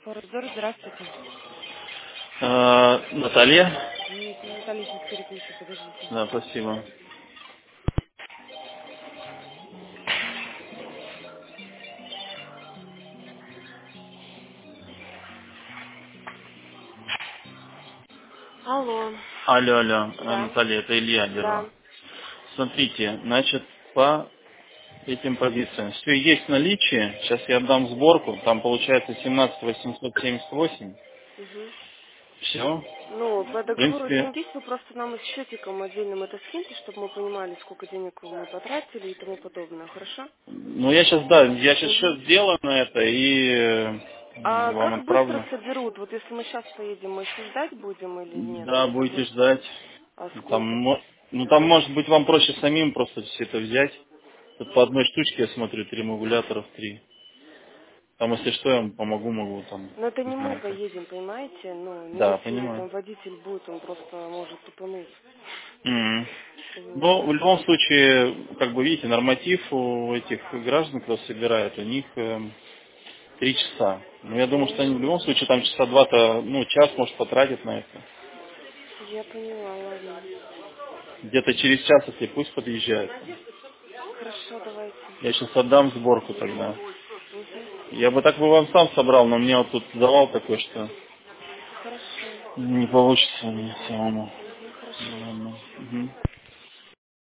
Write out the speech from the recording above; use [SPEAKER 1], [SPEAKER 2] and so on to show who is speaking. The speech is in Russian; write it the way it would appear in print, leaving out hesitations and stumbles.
[SPEAKER 1] Фордор, здравствуйте.
[SPEAKER 2] Наталья?
[SPEAKER 1] Нет, не Наталья, сейчас переключу, подождите.
[SPEAKER 2] Да, спасибо.
[SPEAKER 1] Алло.
[SPEAKER 2] Алло, алло,
[SPEAKER 1] Да,
[SPEAKER 2] Наталья, это Илья Герва.
[SPEAKER 1] да.
[SPEAKER 2] Смотрите, значит, по этим позициям. Все есть в наличии. Сейчас я отдам сборку. Там получается 17 878.
[SPEAKER 1] Угу.
[SPEAKER 2] Все.
[SPEAKER 1] Ну, по
[SPEAKER 2] В
[SPEAKER 1] договору
[SPEAKER 2] принципе,
[SPEAKER 1] деньги есть, вы просто нам их счетиком отдельным это скиньте, чтобы мы понимали, сколько денег мы потратили и тому подобное, хорошо?
[SPEAKER 2] ну я сейчас, да, я сейчас
[SPEAKER 1] Угу.
[SPEAKER 2] счет сделаю на это и
[SPEAKER 1] А
[SPEAKER 2] вам
[SPEAKER 1] как быстро
[SPEAKER 2] отправлю.
[SPEAKER 1] соберут? Вот если мы сейчас поедем, мы еще ждать будем или нет?
[SPEAKER 2] Да,
[SPEAKER 1] Или как
[SPEAKER 2] будете
[SPEAKER 1] бы...
[SPEAKER 2] ждать.
[SPEAKER 1] А
[SPEAKER 2] Там,
[SPEAKER 1] сколько?
[SPEAKER 2] ну там может быть вам проще самим просто все это взять. Тут по одной штучке я смотрю, 3 регуляторов, 3. Там, если что, я вам помогу, могу там,
[SPEAKER 1] Но это
[SPEAKER 2] не
[SPEAKER 1] не мы
[SPEAKER 2] знаю как.
[SPEAKER 1] поедем, понимаете? Ну, не
[SPEAKER 2] Да,
[SPEAKER 1] если
[SPEAKER 2] понимаю.
[SPEAKER 1] там водитель будет, он просто может тупануть.
[SPEAKER 2] Мгм.
[SPEAKER 1] Вот.
[SPEAKER 2] Но в любом случае, как бы видите, норматив у этих граждан, кто собирает, у них 3 часа. Но я думаю, что они в любом случае там часа два-то, ну, час, может, потратят на это.
[SPEAKER 1] Я поняла, ладно.
[SPEAKER 2] Где-то через час, если пусть подъезжают.
[SPEAKER 1] Хорошо, давайте.
[SPEAKER 2] Я сейчас отдам сборку тогда.
[SPEAKER 1] Угу.
[SPEAKER 2] Я бы так бы вам сам собрал, но мне вот тут завал такой, что
[SPEAKER 1] Хорошо.
[SPEAKER 2] не получится мне самому.
[SPEAKER 1] Угу, хорошо.
[SPEAKER 2] Ладно. Мгм.